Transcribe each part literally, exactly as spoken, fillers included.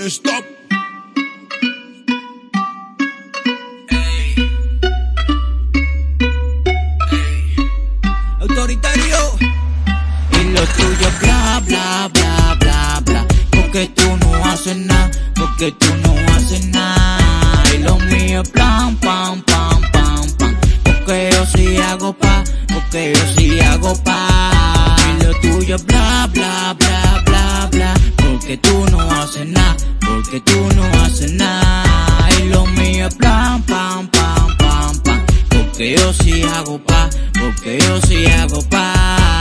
stop. Ey. Ey. Autoritario. Y lo tuyo bla bla bla bla bla. Porque tú no haces nada, porque tú no haces nada. Y lo mío es plan pam pam pam pam. Porque yo sí hago pa, porque yo sí hago pa. Y lo tuyo es bla bla bla bla bla. Porque tú no haces nada, porque tú no haces nada. Y lo mío es plan pam pam pam pam. Porque yo sí hago pa, porque yo sí hago pa.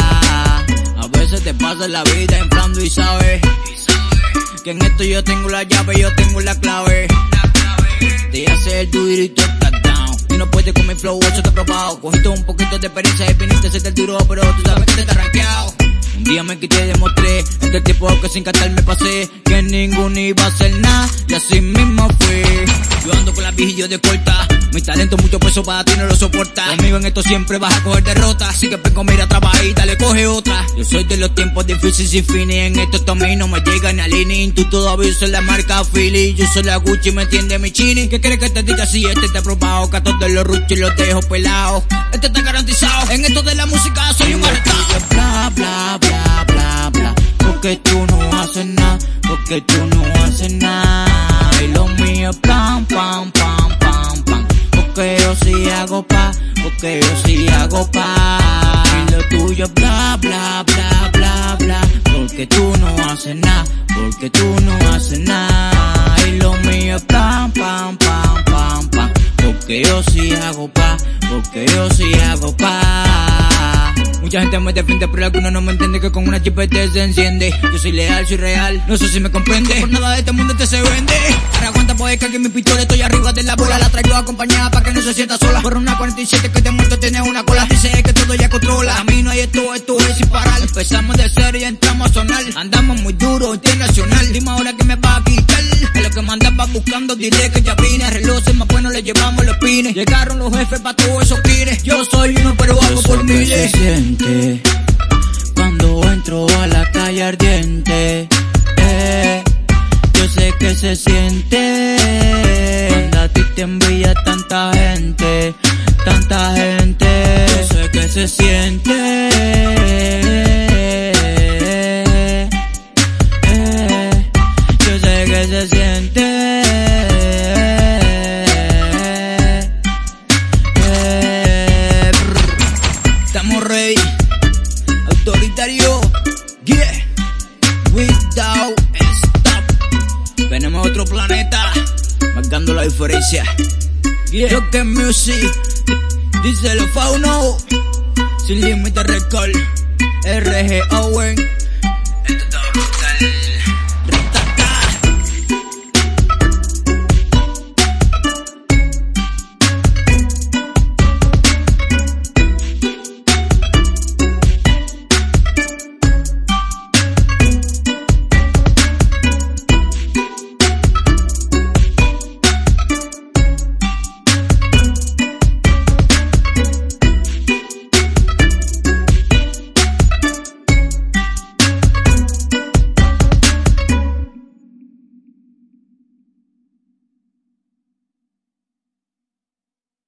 A veces te pasa la vida inflando y sabes que en esto yo tengo la llave, yo tengo la clave. Te hace el duro y tú estás down. Y no puedes con mi flow, eso te he probado. Cogiste un poquito de experiencia y viniste a hacerte el duro, pero tú sabes que te está rankeado. Un día me quité y demostré, este tipo que sin cantar me pasé, que ninguno iba a hacer nada, y así mismo fue. Yo ando con la vigillo de corta, mi talento mucho peso para ti no lo soporta. Conmigo en esto siempre vas a coger derrota, así que vengo mira trabaja y dale coge otra. Yo soy de los tiempos difíciles y fines, en esto a mí no me llega ni a Lini. Tú todavía usas la marca Philly, yo soy la Gucci, me entiende mi chini. ¿Qué quieres que te diga si este te ha probado? Que a todos los ruchos los dejo pelados, este está garantizado, en esto de la música soy un arrestado. Bla bla bla bla bla, porque tú no haces nada, porque tú no haces nada. Y lo mío es pam pam pam pam pam. Porque yo sí hago pa, porque yo sí hago pa. Y lo tuyo es bla bla bla bla bla. Porque tú no haces nada, porque tú no haces nada. Y lo mío es pam pam pam pam pam. Porque yo sí hago pa, porque yo sí hago pa. Mucha gente me defiende, pero algunos no me entienden que con una chipete se enciende. Yo soy leal, soy real, no sé si me comprende. Por nada de este mundo te se vende. Ahora aguanta pues que mi pistola estoy arriba de la bola. La traigo acompañada para que no se sienta sola. Por una cuarenta y siete que te muerto tiene una cola. Dice que todo ya controla. A mí no hay esto, esto es sin parar. Empezamos de cero y entramos a sonar. Andamos muy duro, internacional. Dime ahora que me va a quitar. Es lo que me andaba buscando, diré que ya vine. Relojes más buenos le llevamos los pines. Llegaron los jefes para todos esos pines. Yo soy uno pero hago por miles. Cuando entro a la calle ardiente, eh, yo sé que se siente. Cuando a ti te envía tanta gente, tanta gente, yo sé que se siente. Eh, yo sé que se siente. Eh, estamos ready. Autoritario, yeah, without stop. Venimos a otro planeta, marcando la diferencia. Yeah. Yo que music, dice lo fauno, sin límite record, R G Owen.